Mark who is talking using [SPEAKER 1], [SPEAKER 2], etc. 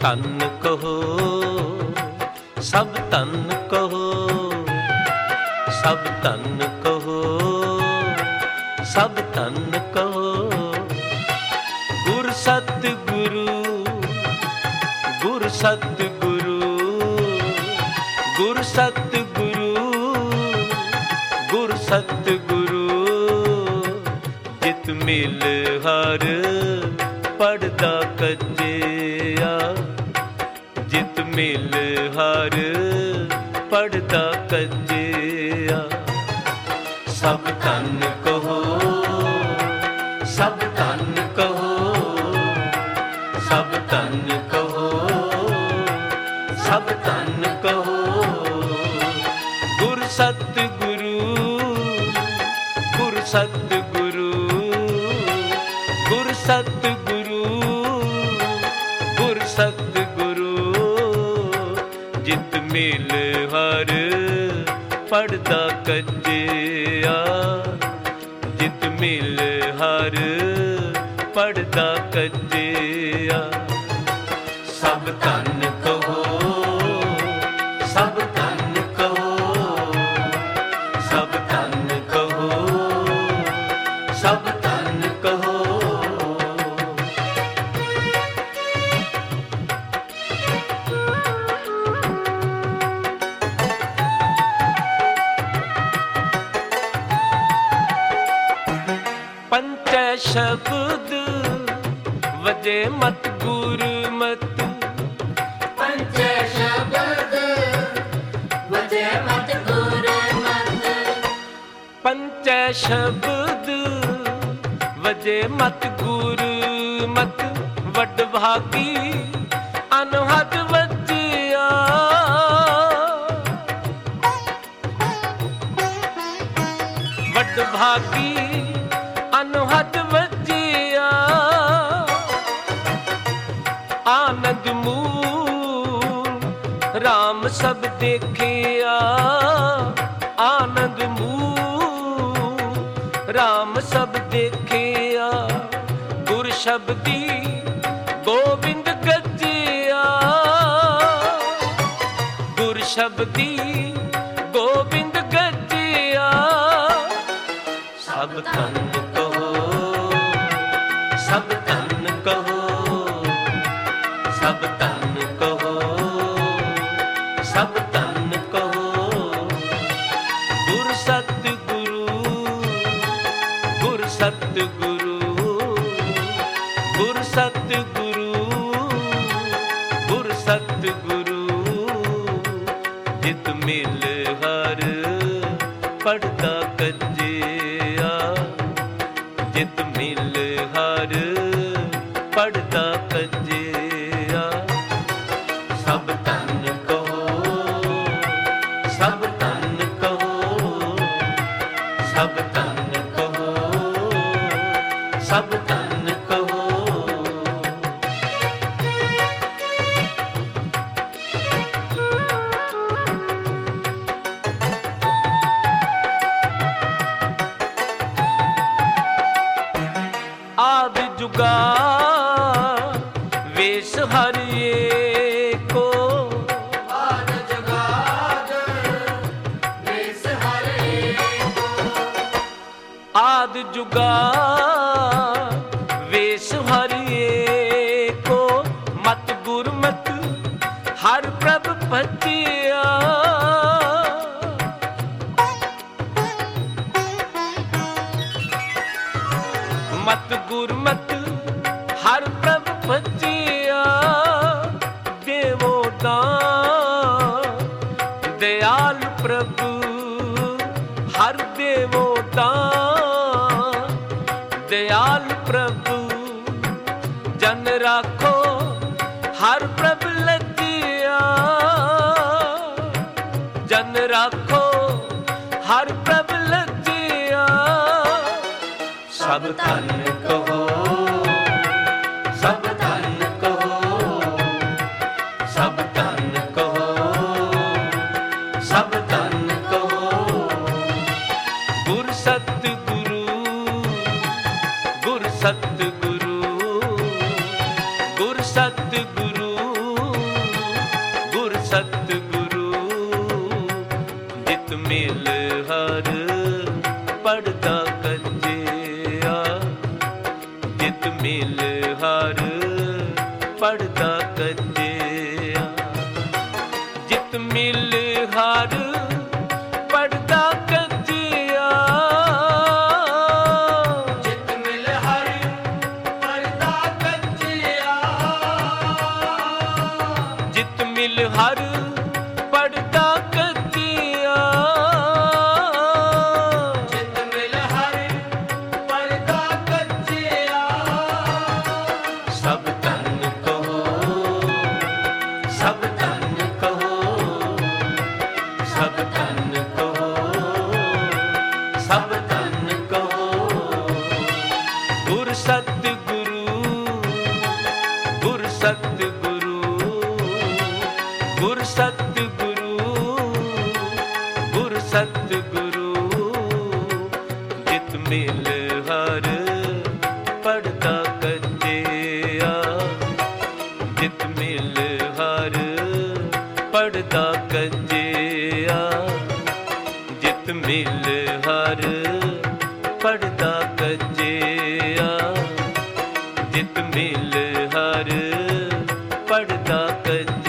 [SPEAKER 1] ਧੰਨ ਕਹੋ, ਸਭ ਧੰਨ ਕਹੋ, ਸਭ ਧੰਨ ਕਹੋ, ਸਭ ਧੰਨ ਕਹੋ। ਗੁਰ ਸਤਿਗੁਰੂ, ਗੁਰ ਸਤਿਗੁਰੂ, ਗੁਰ ਸਤਿਗੁਰੂ, ਗੁਰ ਸਤਿਗੁਰੂ। ਜਿਤ ਮਿਲ ਹਰ ਪੜਦਾ ਕੱਜਿਆ, ਜਿਤ ਮਿਲ ਹਰ ਪੜਦਾ ਕੱਜਿਆ। ਸਭ ਧੰਨ ਕਹੋ, ਸਭ ਧੰਨ ਕਹੋ, ਸਭ ਧੰਨ ਕਹੋ, ਸਭ ਧੰਨ ਕਹੋ। ਗੁਰ ਸਤਿਗੁਰੂ, ਗੁਰ ਸਤਿਗੁਰੂ, ਗੁਰ ਸਤਿਗੁਰੂ, ਗੁਰ ਸਤਿਗੁਰੂ। ਜਿਤ ਮਿਲ ਹਰ ਪੜਦਾ ਕੱਜਿਆ, ਜਿਤ ਮਿਲ ਹਰ ਪੜਦਾ ਕੱਜਿਆ। ਸਭ ਧੰਨ ਕਹੋ, ਸਭ ਧੰਨ ਕਹੋ, ਸਭ ਧੰਨ ਕਹੋ, ਸਭ ਧੰਨ ਕਹੋ। ਪੰਚੈ ਸ਼ਬਦ ਵਜੇ ਮਤ ਗੁਰਮਤਿ,
[SPEAKER 2] ਪੰਚੈ ਸ਼ਬਦ ਵਜੇ ਮਤ ਗੁਰਮਤਿ,
[SPEAKER 1] ਪੰਚੈ ਸ਼ਬਦ ਵਜੇ ਮਤ ਗੁਰਮਤਿ। ਵੱਡ ਭਾਗੀ ਅਨਹਦ ਵਜਿਆ, ਵੱਡ ਭਾਗੀ ਅਨਹਦ ਵਜਿਆ। ਆਨੰਦ ਮੂਲ ਰਾਮ ਸਭ ਦੇਖਿਆ, ਆਨੰਦ ਮੂਲ ਰਾਮ ਸਭ ਦੇਖਿਆ। ਗੁਰ ਸ਼ਬਦੀ ਗੋਬਿੰਦ ਗੱਜਿਆ, ਗੁਰ ਸ਼ਬਦੀ ਗੋਬਿੰਦ ਗੱਜਿਆ। ਸਭ ਧੰਨ ਕਹੋ, ਸਭ ਧੰਨ ਕਹੋ, ਸਭ ਧੰਨ ਕਹੋ, ਸਭ ਧੰਨ ਕਹੋ। ਗੁਰ ਸਤਿਗੁਰੂ, ਗੁਰ ਸਤਿਗੁਰੂ, ਗੁਰ ਸਤਿਗੁਰੂ, ਗੁਰ ਸਤਿਗੁਰੂ। ਜਿਤ ਮਿਲ ਹਰ ਪੜਦਾ ਕੱਜਿਆ, ਜਿਤ ਮਿਲ ਹਰ ਪੜਦਾ ਕੱਜਿਆ। ਸਭ ਧੰਨ ਕਹੋ, ਸਭ ਧੰਨ ਕਹੋ, ਸਭ ਧੰਨ ਕਹੋ, ਸਭ ਧੰਨ ਕਹੋ। ਆਦਿ ਜੁਗਾ ਵੇਸ ਹਰ ਏਕੋ,
[SPEAKER 2] ਆਦਿ ਜੁਗਾਦ ਵੇਸ ਹਰ ਏਕੋ,
[SPEAKER 1] ਆਦਿ ਜੁਗਾ ਵੇਸ ਹਰ ਏਕੋ। ਮਤ ਗੁਰਮਤਿ ਹਰ ਪ੍ਰਭ ਭਜਿਆ, ਮਤ ਗੁਰਮਤਿ ਹਰ ਪ੍ਰਭ ਭਜਿਆ। ਦੇਵੋ ਦਾਨ ਦਿਆਲ ਪ੍ਰਭੂ, ਹਰ ਦੇਵੋ ਦਾਨ ਦਿਆਲ ਪ੍ਰਭੂ। ਜਨ ਰਾਖੋ ਹਰ ਪ੍ਰਭ ਲੱਜਿਆ, ਜਨ ਰਾਖੋ ਹਰ ਪ੍ਰਭ ਲੱਜਿਆ। ਸਭ ਧੰਨ ਕਹੋ, ਸਭ ਧੰਨ ਕਹੋ, ਸਭ ਧੰਨ ਕਹੋ, ਸਭ ਧੰਨ ਕਹੋ। ਗੁਰ ਸਤਿਗੁਰੂ, ਗੁਰ ਸਤਿਗੁਰੂ, ਗੁਰ ਸਤਿਗੁਰੂ, मिल हर पड़दा कतिया
[SPEAKER 2] जित मिल हर पर्दा कच्चिया
[SPEAKER 1] सब धन कहो सब धन कहो सब धन कहो सब धन कहो गुर सतगुरु गुर सतगुरु गुर सतगुरु गुर सतगुरु जित मिल हर पड़दा कच्चिया जित मिल हर पड़दा कच्चिया जित मिल हर पड़दा कच्चिया जित मिल हर पड़दा कच्चिया